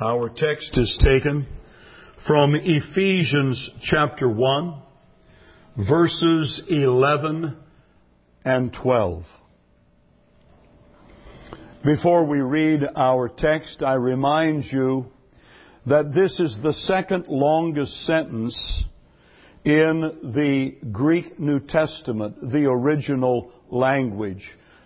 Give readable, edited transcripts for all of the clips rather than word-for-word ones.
Our text is taken from Ephesians chapter 1, verses 11 and 12. Before we read our text, I remind you that this is the second longest sentence in the Greek New Testament, the original language.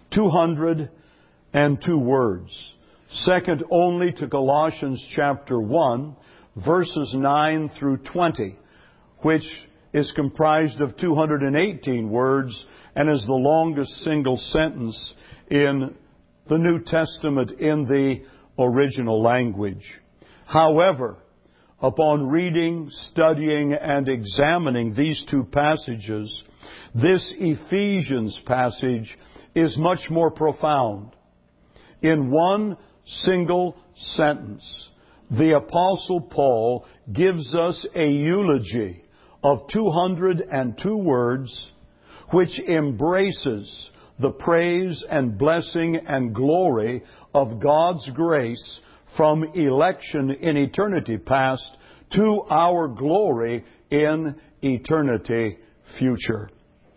202 words. Second only to Colossians chapter 1, verses 9 through 20, which is comprised of 218 words and is the longest single sentence in the New Testament in the original language. However, upon reading, studying, and examining these two passages, this Ephesians passage is much more profound. In one single sentence, the Apostle Paul gives us a eulogy of 202 words which embraces the praise and blessing and glory of God's grace from election in eternity past to our glory in eternity future.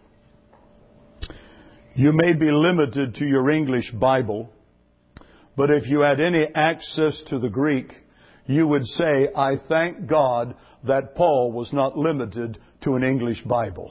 You may be limited to your English Bible, but if you had any access to the Greek, you would say, I thank God that Paul was not limited to an English Bible.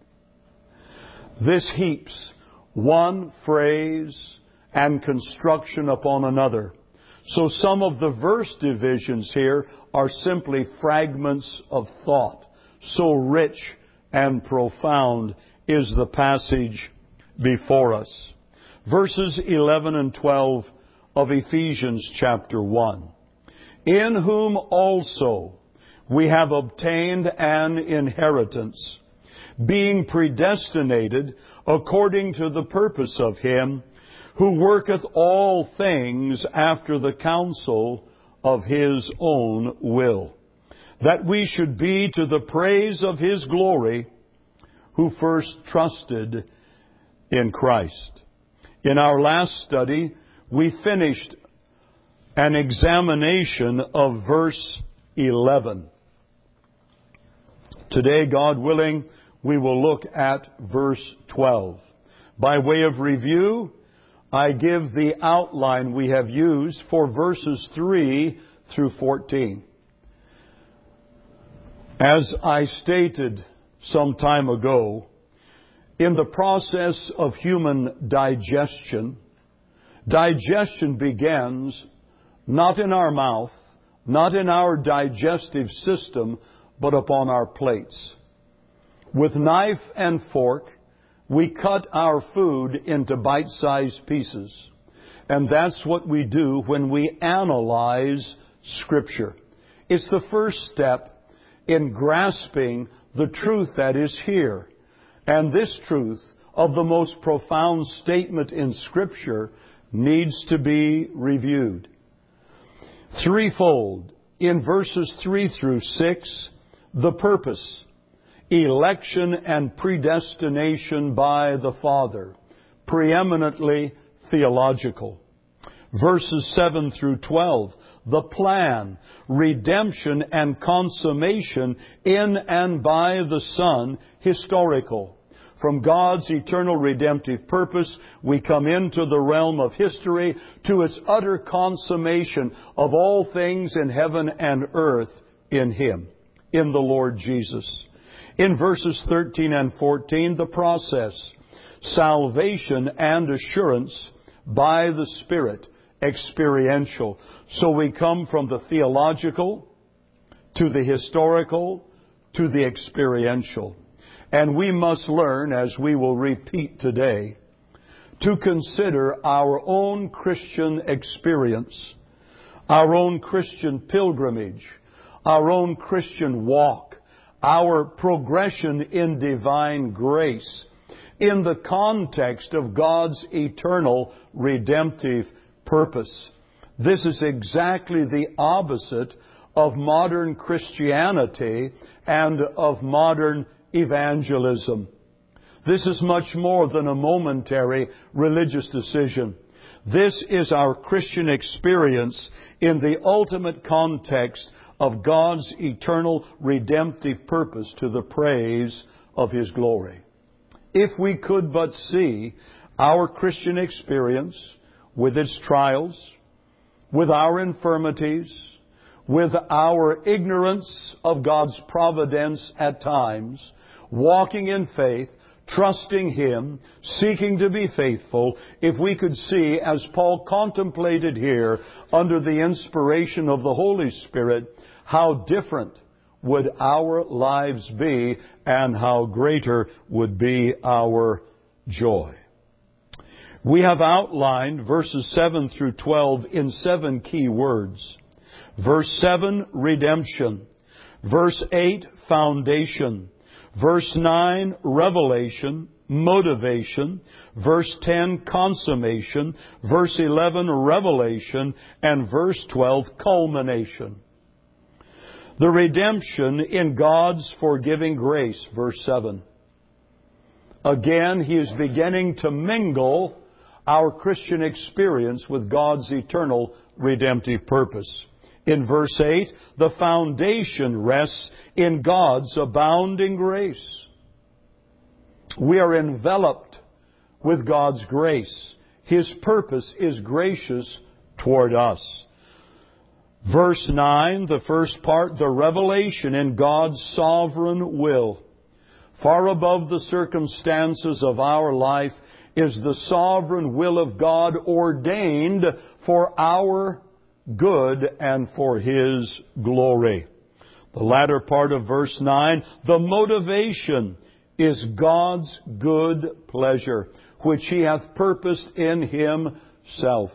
This heaps one phrase and construction upon another. So some of the verse divisions here are simply fragments of thought. So rich and profound is the passage before us. Verses 11 and 12 of Ephesians chapter 1. In whom also we have obtained an inheritance, being predestinated according to the purpose of Him who worketh all things after the counsel of His own will, that we should be to the praise of His glory, who first trusted in Christ. In our last study, we finished an examination of verse 11. Today, God willing, we will look at verse 12. By way of review, I give the outline we have used for verses 3 through 14. As I stated some time ago, in the process of human digestion, digestion begins not in our mouth, not in our digestive system, but upon our plates. With knife and fork, we cut our food into bite-sized pieces. And that's what we do when we analyze Scripture. It's the first step in grasping the truth that is here. And this truth of the most profound statement in Scripture needs to be reviewed. Threefold. In verses 3 through 6, the purpose. Election and predestination by the Father. Preeminently theological. Verses 7 through 12, the plan, redemption and consummation in and by the Son, historical. From God's eternal redemptive purpose, we come into the realm of history to its utter consummation of all things in heaven and earth in Him, in the Lord Jesus. In verses 13 and 14, the process, salvation and assurance by the Spirit, experiential. So we come from the theological to the historical to the experiential. And we must learn, as we will repeat today, to consider our own Christian experience, our own Christian pilgrimage, our own Christian walk, our progression in divine grace in the context of God's eternal redemptive purpose. This is exactly the opposite of modern Christianity and of modern evangelism. This is much more than a momentary religious decision. This is our Christian experience in the ultimate context of God's eternal redemptive purpose to the praise of His glory. If we could but see our Christian experience with its trials, with our infirmities, with our ignorance of God's providence at times, walking in faith, trusting Him, seeking to be faithful, if we could see, as Paul contemplated here, under the inspiration of the Holy Spirit, how different would our lives be and how greater would be our joy. We have outlined verses 7 through 12 in 7 key words. Verse 7, redemption. Verse 8, foundation. Verse 9, revelation, motivation. Verse 10, consummation. Verse 11, revelation. And verse 12, culmination. The redemption in God's forgiving grace, verse 7. Again, He is beginning to mingle our Christian experience with God's eternal redemptive purpose. In verse 8, the foundation rests in God's abounding grace. We are enveloped with God's grace. His purpose is gracious toward us. Verse 9, the first part, the revelation in God's sovereign will. Far above the circumstances of our life is the sovereign will of God ordained for our good and for His glory. The latter part of verse 9, the motivation is God's good pleasure, which He hath purposed in Himself.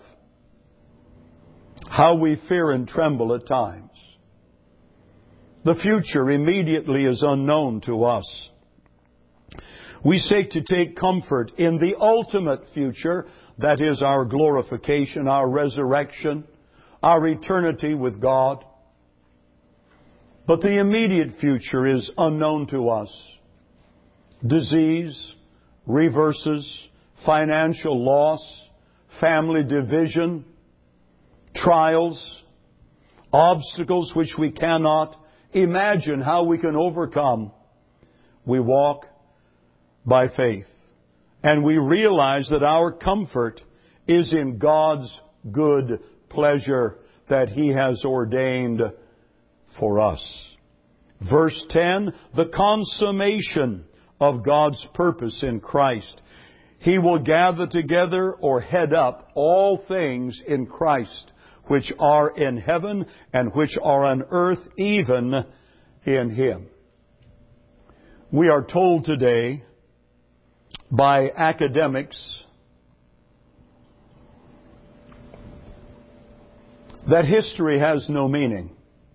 How we fear and tremble at times. The future immediately is unknown to us. We seek to take comfort in the ultimate future, that is our glorification, our resurrection, our eternity with God. But the immediate future is unknown to us. Disease, reverses, financial loss, family division, trials, obstacles which we cannot imagine how we can overcome. We walk by faith. And we realize that our comfort is in God's good pleasure that He has ordained for us. Verse 10, the consummation of God's purpose in Christ. He will gather together or head up all things in Christ, which are in heaven and which are on earth, even in Him. We are told today by academics that history has no meaning.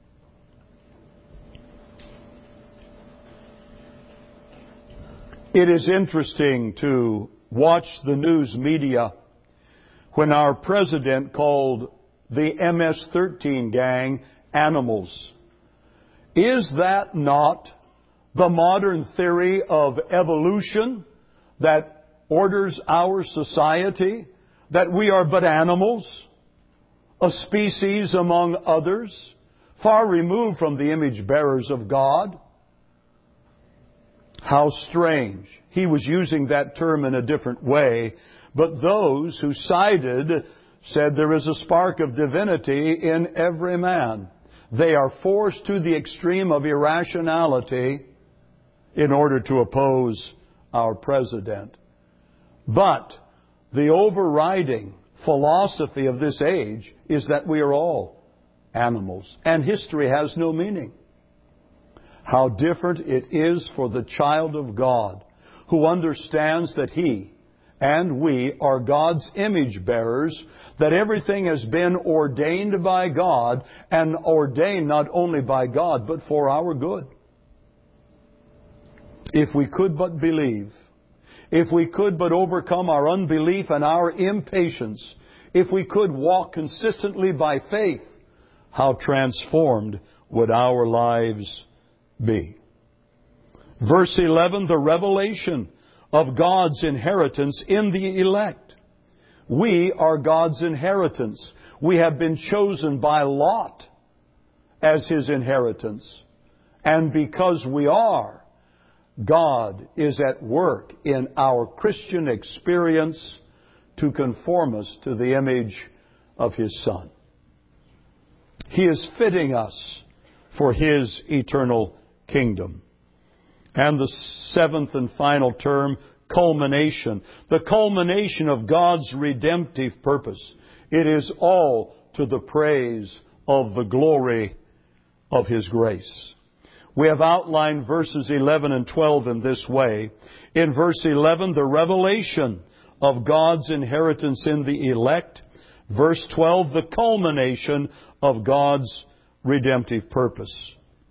It is interesting to watch the news media when our president called the MS-13 gang animals. Is that not the modern theory of evolution that orders our society? That we are but animals, a species among others, far removed from the image bearers of God? How strange. He was using that term in a different way, but those who sided said there is a spark of divinity in every man. They are forced to the extreme of irrationality in order to oppose our president. But the overriding philosophy of this age is that we are all animals, and history has no meaning. How different it is for the child of God who understands that he and we are God's image bearers, that everything has been ordained by God, and ordained not only by God, but for our good. If we could but believe, if we could but overcome our unbelief and our impatience, if we could walk consistently by faith, how transformed would our lives be. Verse 11, the revelation of God's inheritance in the elect. We are God's inheritance. We have been chosen by Lot as His inheritance. And because we are, God is at work in our Christian experience to conform us to the image of His Son. He is fitting us for His eternal kingdom. And the seventh and final term, culmination. The culmination of God's redemptive purpose. It is all to the praise of the glory of His grace. We have outlined verses 11 and 12 in this way. In verse 11, the revelation of God's inheritance in the elect. Verse 12, the culmination of God's redemptive purpose.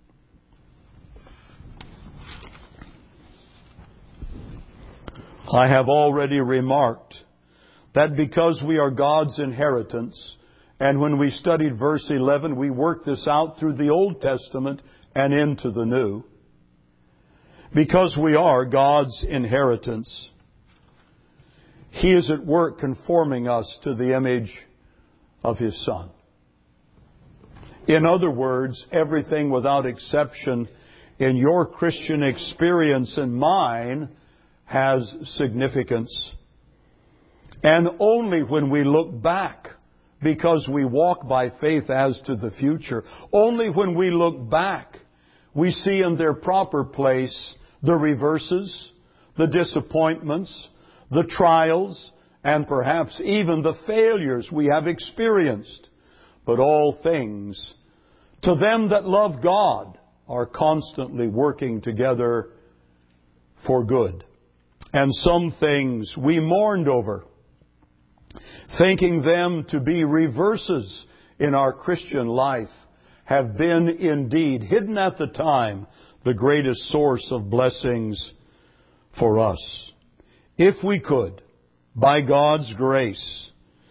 I have already remarked that because we are God's inheritance, and when we studied verse 11, we worked this out through the Old Testament and into the New. Because we are God's inheritance, He is at work conforming us to the image of His Son. In other words, everything without exception in your Christian experience and mine has significance. And only when we look back, because we walk by faith as to the future, only when we look back, we see in their proper place the reverses, the disappointments, the trials, and perhaps even the failures we have experienced. But all things, to them that love God, are constantly working together for good. And some things we mourned over, thinking them to be reverses in our Christian life, have been indeed, hidden at the time, the greatest source of blessings for us. If we could, by God's grace,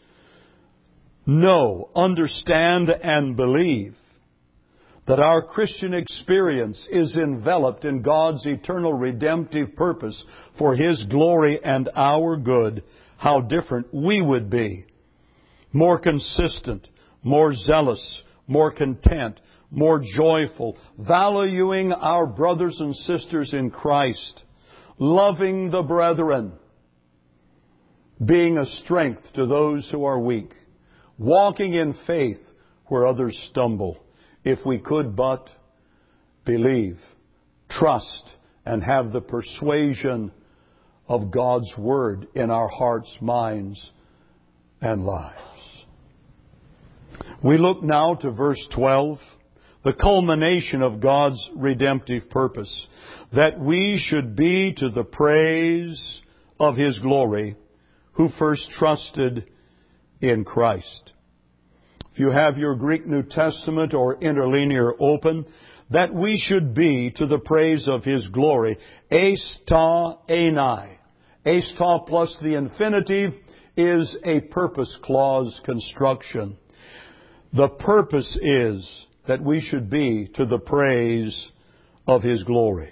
know, understand, and believe that our Christian experience is enveloped in God's eternal redemptive purpose for His glory and our good, how different we would be. More consistent, more zealous, more content, more joyful, valuing our brothers and sisters in Christ, loving the brethren, being a strength to those who are weak, walking in faith where others stumble. If we could but believe, trust, and have the persuasion of God's Word in our hearts, minds, and lives. We look now to verse 12, the culmination of God's redemptive purpose, that we should be to the praise of His glory, who first trusted in Christ. If you have your Greek New Testament or interlinear open, that we should be to the praise of His glory. Eista enai. Eista plus the infinitive is a purpose clause construction. The purpose is that we should be to the praise of His glory.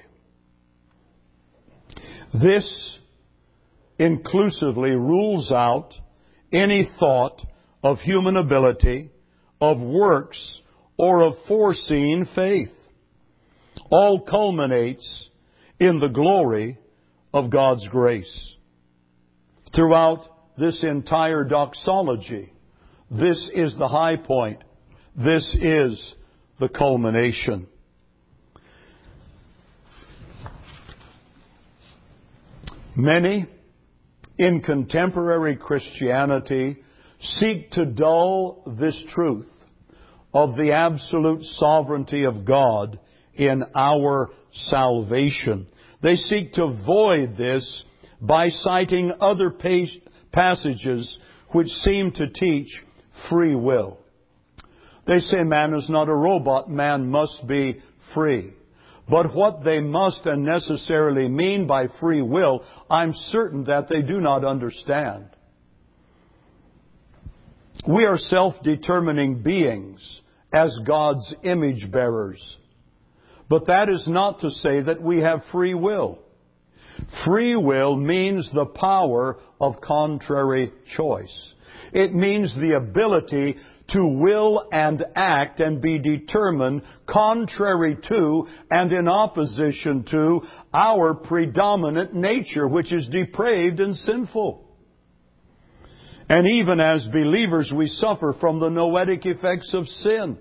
This inclusively rules out any thought of human ability, of works, or of foreseen faith. All culminates in the glory of God's grace. Throughout this entire doxology, this is the high point. This is the culmination. Many in contemporary Christianity seek to dull this truth of the absolute sovereignty of God in our salvation. They seek to void this by citing other passages which seem to teach free will. They say man is not a robot, man must be free. But what they must and necessarily mean by free will, I'm certain that they do not understand. We are self-determining beings as God's image bearers. But that is not to say that we have free will. Free will means the power of contrary choice. It means the ability to will and act and be determined contrary to and in opposition to our predominant nature, which is depraved and sinful. And even as believers, we suffer from the noetic effects of sin.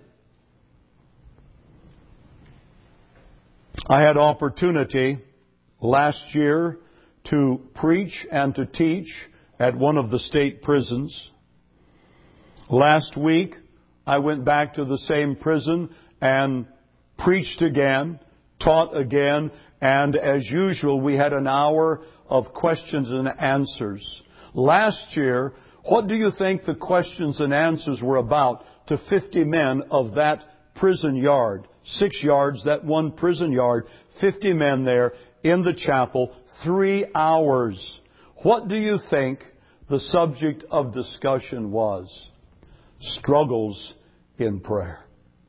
I had opportunity last year to preach and to teach at one of the state prisons. Last week, I went back to the same prison and preached again, taught again, and as usual, we had an hour of questions and answers. Last year, what do you think the questions and answers were about to 50 men of that prison yard? 6 yards, that one prison yard, 50 men there in the chapel, 3 hours. What do you think the subject of discussion was? Struggles in prayer.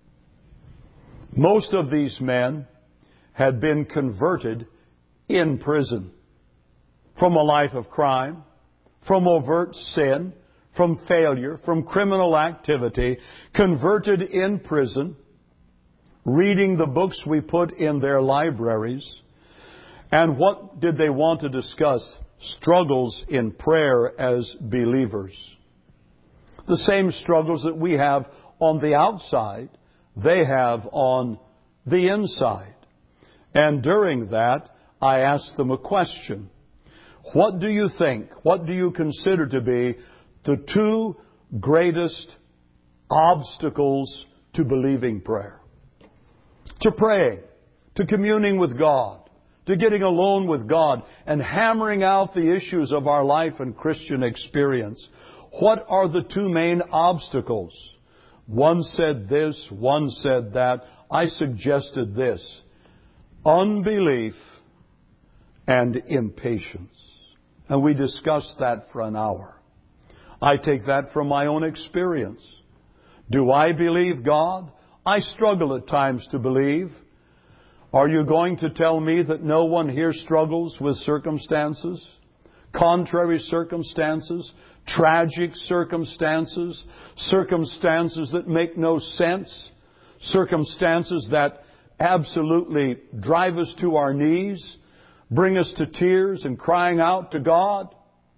Most of these men had been converted in prison from a life of crime, from overt sin, from failure, from criminal activity, converted in prison, reading the books we put in their libraries. And what did they want to discuss? Struggles in prayer as believers. The same struggles that we have on the outside, they have on the inside. And during that, I asked them a question. What do you think, what do you consider to be the 2 greatest obstacles to believing prayer? To praying, to communing with God, to getting alone with God and hammering out the issues of our life and Christian experience. What are the 2 main obstacles? One said this, one said that. I suggested this. Unbelief and impatience. And we discussed that for an hour. I take that from my own experience. Do I believe God? I struggle at times to believe. Are you going to tell me that no one here struggles with circumstances? Contrary circumstances, tragic circumstances, circumstances that make no sense, circumstances that absolutely drive us to our knees, bring us to tears and crying out to God.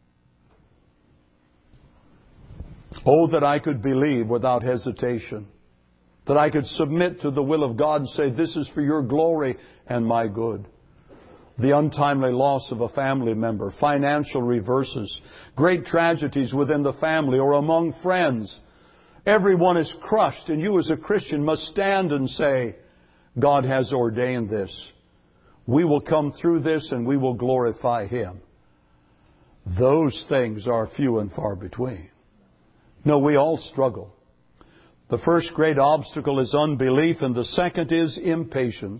Oh, that I could believe without hesitation, that I could submit to the will of God and say, this is for your glory and my good. The untimely loss of a family member, financial reverses, great tragedies within the family or among friends. Everyone is crushed, and you as a Christian must stand and say, God has ordained this. We will come through this and we will glorify Him. Those things are few and far between. No, we all struggle. The first great obstacle is unbelief, and the second is impatience.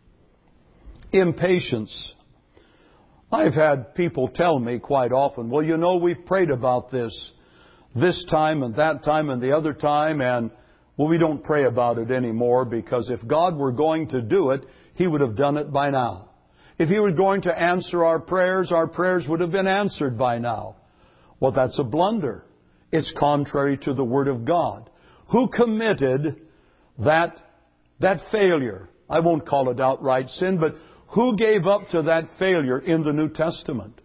Impatience. I've had people tell me quite often, well, you know, we've prayed about this time and that time and the other time, and, well, we don't pray about it anymore because if God were going to do it, He would have done it by now. If He were going to answer our prayers would have been answered by now. Well, that's a blunder. It's contrary to the Word of God. Who committed that failure? I won't call it outright sin, but who gave up to that failure in the New Testament?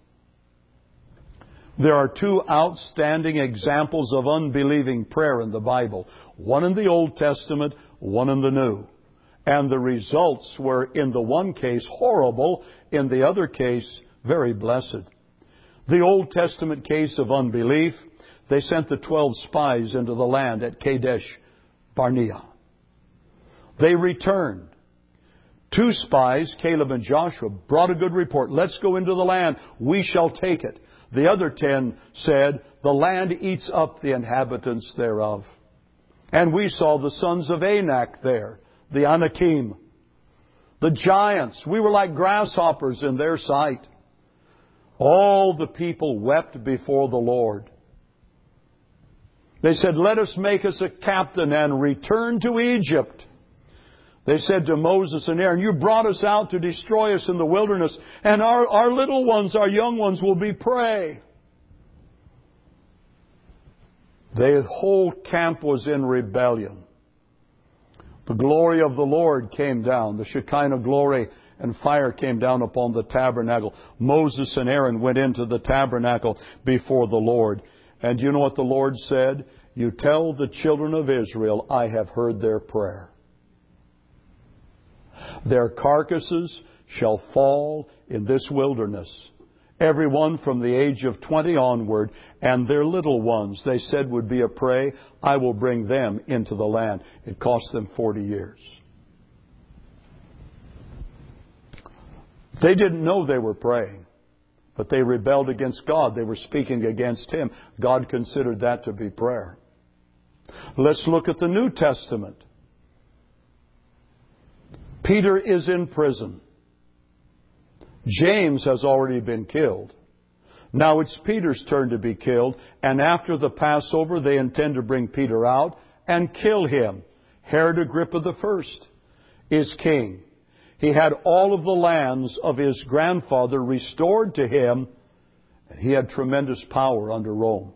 There are 2 outstanding examples of unbelieving prayer in the Bible. One in the Old Testament, one in the New. And the results were, in the one case, horrible. In the other case, very blessed. The Old Testament case of unbelief, they sent the 12 spies into the land at Kadesh Barnea. They returned. 2 spies, Caleb and Joshua, brought a good report. Let's go into the land. We shall take it. The other 10 said, the land eats up the inhabitants thereof. And we saw the sons of Anak there, the Anakim, the giants. We were like grasshoppers in their sight. All the people wept before the Lord. They said, let us make us a captain and return to Egypt. They said to Moses and Aaron, you brought us out to destroy us in the wilderness, and our little ones, our young ones will be prey. The whole camp was in rebellion. The glory of the Lord came down. The Shekinah glory and fire came down upon the tabernacle. Moses and Aaron went into the tabernacle before the Lord. And you know what the Lord said? You tell the children of Israel, I have heard their prayer. Their carcasses shall fall in this wilderness, everyone from the age of 20 onward, and their little ones, they said, would be a prey. I will bring them into the land. It cost them 40 years. They didn't know they were praying, but they rebelled against God. They were speaking against Him. God considered that to be prayer. Let's look at the New Testament. Peter is in prison. James has already been killed. Now it's Peter's turn to be killed, and after the Passover they intend to bring Peter out and kill him. Herod Agrippa I is king. He had all of the lands of his grandfather restored to him. He had tremendous power under Rome.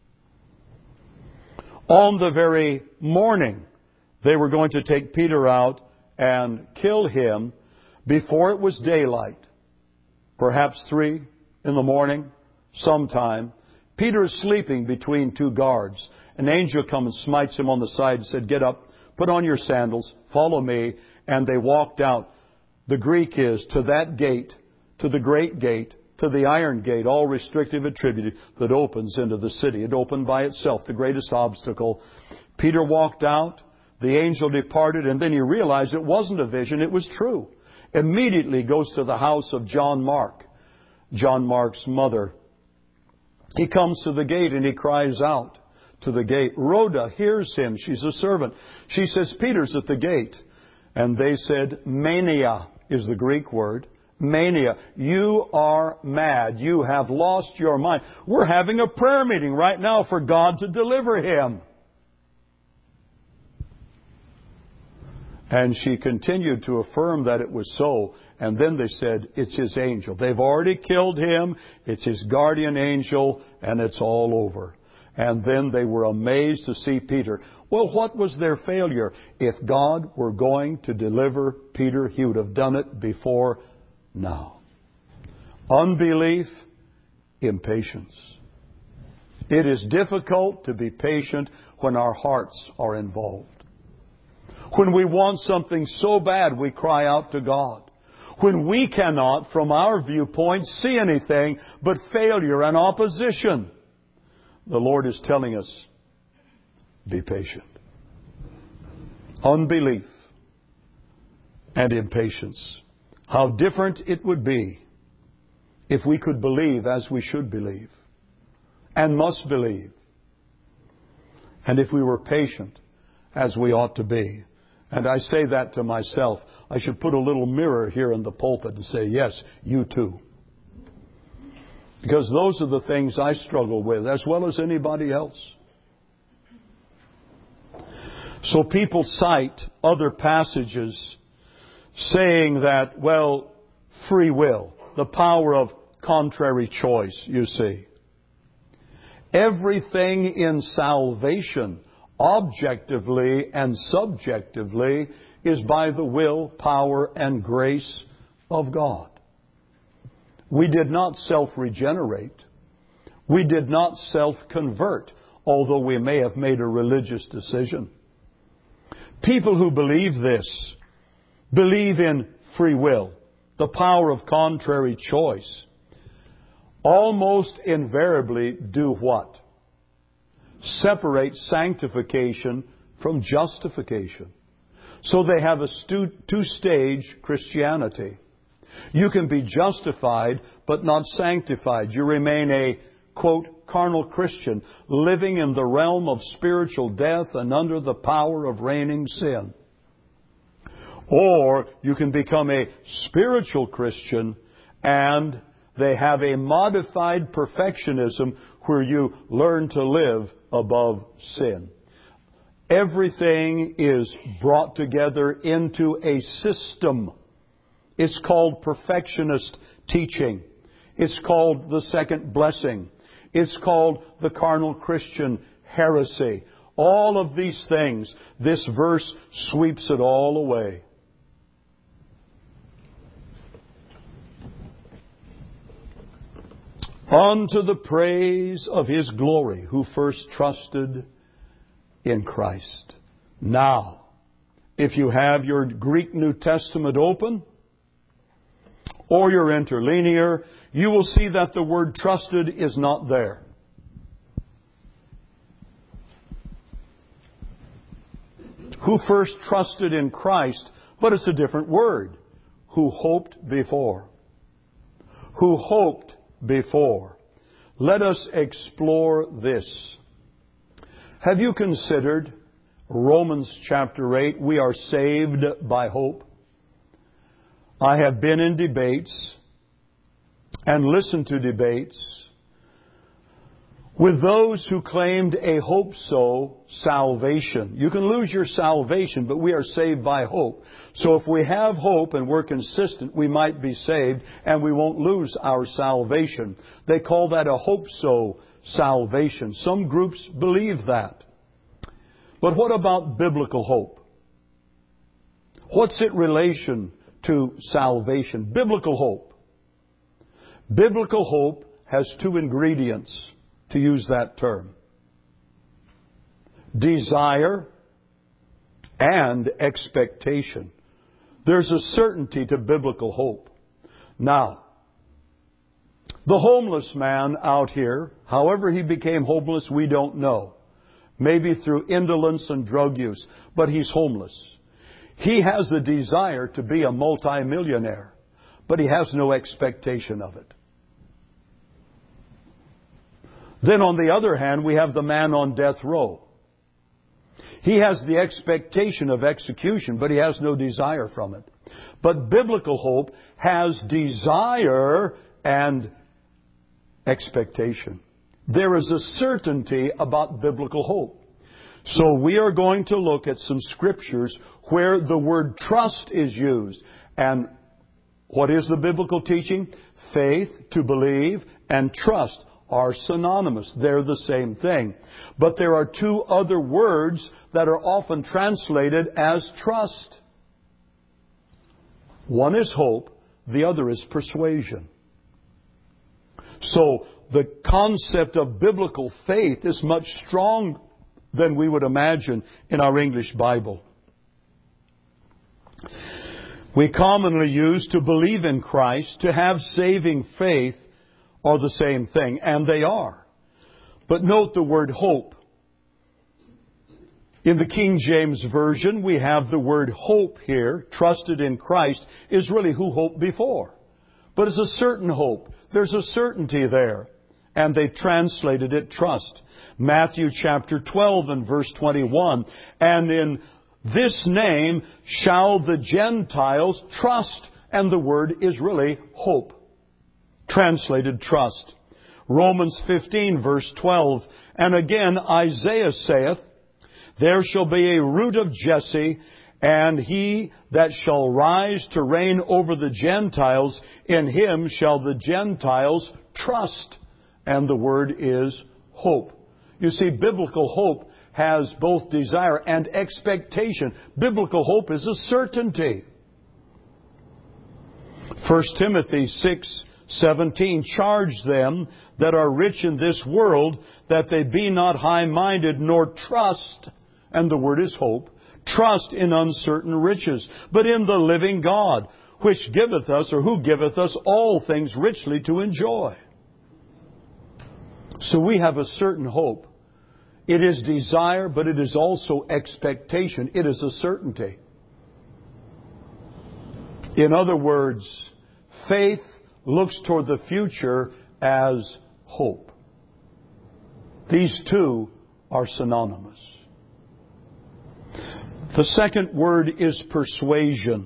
On the very morning they were going to take Peter out and kill him, before it was daylight, perhaps 3 in the morning, sometime, Peter is sleeping between 2 guards. An angel comes and smites him on the side and said, get up, put on your sandals, follow me. And they walked out. The Greek is to that gate, to the great gate, to the iron gate, all restrictive attributed, that opens into the city. It opened by itself, the greatest obstacle. Peter walked out. The angel departed, and then he realized it wasn't a vision, it was true. Immediately goes to the house of John Mark, John Mark's mother. He comes to the gate and he cries out to the gate. Rhoda hears him. She's a servant. She says, Peter's at the gate. And they said, mania is the Greek word. Mania. You are mad. You have lost your mind. We're having a prayer meeting right now for God to deliver him. And she continued to affirm that it was so. And then they said, it's his angel. They've already killed him. It's his guardian angel. And it's all over. And then they were amazed to see Peter. Well, what was their failure? If God were going to deliver Peter, He would have done it before now. Unbelief, impatience. It is difficult to be patient when our hearts are involved. When we want something so bad, we cry out to God. When we cannot, from our viewpoint, see anything but failure and opposition, the Lord is telling us, be patient. Unbelief and impatience. How different it would be if we could believe as we should believe and must believe, and if we were patient as we ought to be. And I say that to myself. I should put a little mirror here in the pulpit and say, yes, you too. Because those are the things I struggle with, as well as anybody else. So people cite other passages saying that, well, free will, the power of contrary choice, you see. Everything in salvation, objectively and subjectively, is by the will, power, and grace of God. We did not self-regenerate. We did not self-convert, although we may have made a religious decision. People who believe this, believe in free will, the power of contrary choice, almost invariably do what? Separate sanctification from justification. So they have a two-stage Christianity. You can be justified but not sanctified. You remain a, quote, carnal Christian, living in the realm of spiritual death and under the power of reigning sin. Or you can become a spiritual Christian, and they have a modified perfectionism where you learn to live above sin. Everything is brought together into a system. It's called perfectionist teaching. It's called the second blessing. It's called the carnal Christian heresy. All of these things, this verse sweeps it all away. Unto the praise of His glory, who first trusted in Christ. Now, if you have your Greek New Testament open, or your interlinear, you will see that the word trusted is not there. Who first trusted in Christ, but it's a different word. Who hoped before. Who hoped before. Let us explore this. Have you considered Romans chapter 8? We are saved by hope. I have been in debates and listened to debates with those who claimed a hope-so salvation. You can lose your salvation, but we are saved by hope. So if we have hope and we're consistent, we might be saved and we won't lose our salvation. They call that a hope-so salvation. Some groups believe that. But what about biblical hope? What's its relation to salvation? Biblical hope. Biblical hope has two ingredients, to use that term. Desire and expectation. There's a certainty to biblical hope. Now, the homeless man out here, however he became homeless, we don't know. Maybe through indolence and drug use, but he's homeless. He has the desire to be a multimillionaire, but he has no expectation of it. Then on the other hand, we have the man on death row. He has the expectation of execution, but he has no desire from it. But biblical hope has desire and expectation. There is a certainty about biblical hope. So we are going to look at some scriptures where the word trust is used. And what is the biblical teaching? Faith, to believe, and trust are synonymous. They're the same thing. But there are two other words that are often translated as trust. One is hope, the other is persuasion. So the concept of biblical faith is much stronger than we would imagine in our English Bible. We commonly use to believe in Christ, to have saving faith, are the same thing, and they are. But note the word hope. In the King James Version, we have the word hope here, trusted in Christ, is really who hoped before. But it's a certain hope. There's a certainty there. And they translated it trust. Matthew chapter 12 and verse 21. And in this name shall the Gentiles trust. And the word is really hope. Translated trust. Romans 15 verse 12. And again Isaiah saith, there shall be a root of Jesse, and he that shall rise to reign over the Gentiles, in him shall the Gentiles trust. And the word is hope. You see, biblical hope has both desire and expectation. Biblical hope is a certainty. 1 Timothy 6:17, charge them that are rich in this world, that they be not high-minded, nor trust, and the word is hope, trust in uncertain riches, but in the living God, which giveth us, or who giveth us all things richly to enjoy. So we have a certain hope. It is desire, but it is also expectation. It is a certainty. In other words, faith looks toward the future as hope. These two are synonymous. The second word is persuasion.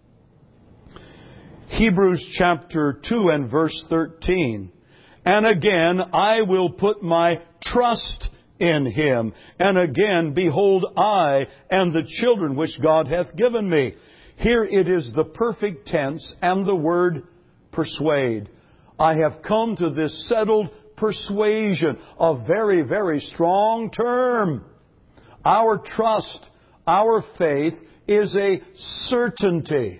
Hebrews chapter 2 and verse 13. And again, I will put my trust in Him. And again, behold, I and the children which God hath given me. Here it is the perfect tense and the word persuade. I have come to this settled persuasion, a very, very strong term. Our trust, our faith is a certainty.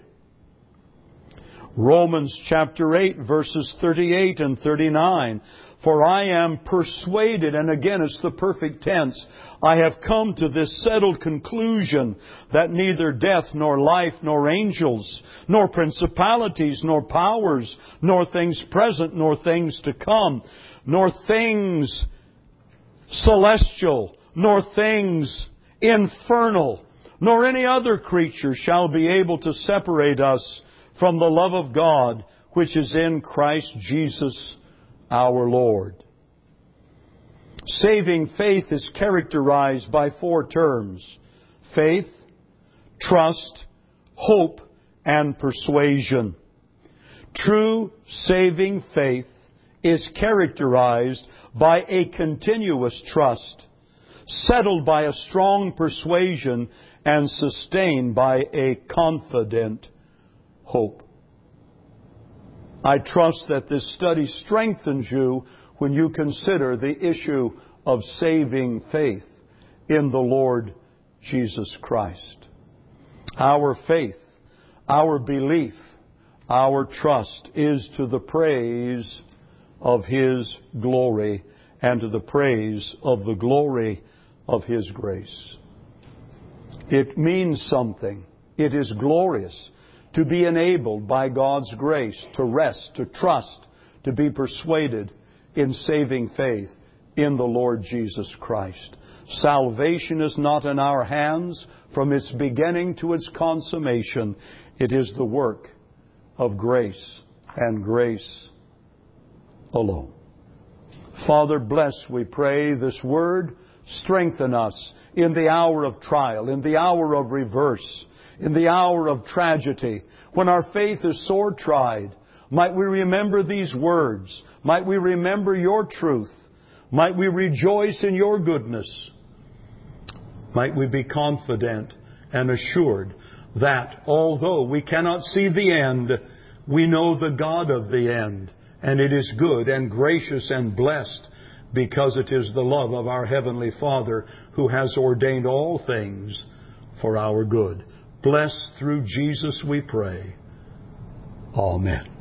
Romans chapter 8, verses 38 and 39. For I am persuaded, and again it's the perfect tense, I have come to this settled conclusion that neither death nor life nor angels, nor principalities nor powers, nor things present nor things to come, nor things celestial, nor things infernal, nor any other creature shall be able to separate us from the love of God, which is in Christ Jesus our Lord. Saving faith is characterized by 4 terms: faith, trust, hope, and persuasion. True saving faith is characterized by a continuous trust, settled by a strong persuasion, and sustained by a confident hope. I trust that this study strengthens you when you consider the issue of saving faith in the Lord Jesus Christ. Our faith, our belief, our trust is to the praise of His glory and to the praise of the glory of His grace. It means something. It is glorious to be enabled by God's grace to rest, to trust, to be persuaded in saving faith in the Lord Jesus Christ. Salvation is not in our hands from its beginning to its consummation. It is the work of grace and grace alone. Father, bless, we pray, this word. Strengthen us in the hour of trial, in the hour of reverse, in the hour of tragedy, when our faith is sore tried. Might we remember these words. Might we remember your truth. Might we rejoice in your goodness. Might we be confident and assured that although we cannot see the end, we know the God of the end. And it is good and gracious and blessed, because it is the love of our Heavenly Father who has ordained all things for our good. Bless through Jesus, we pray. Amen.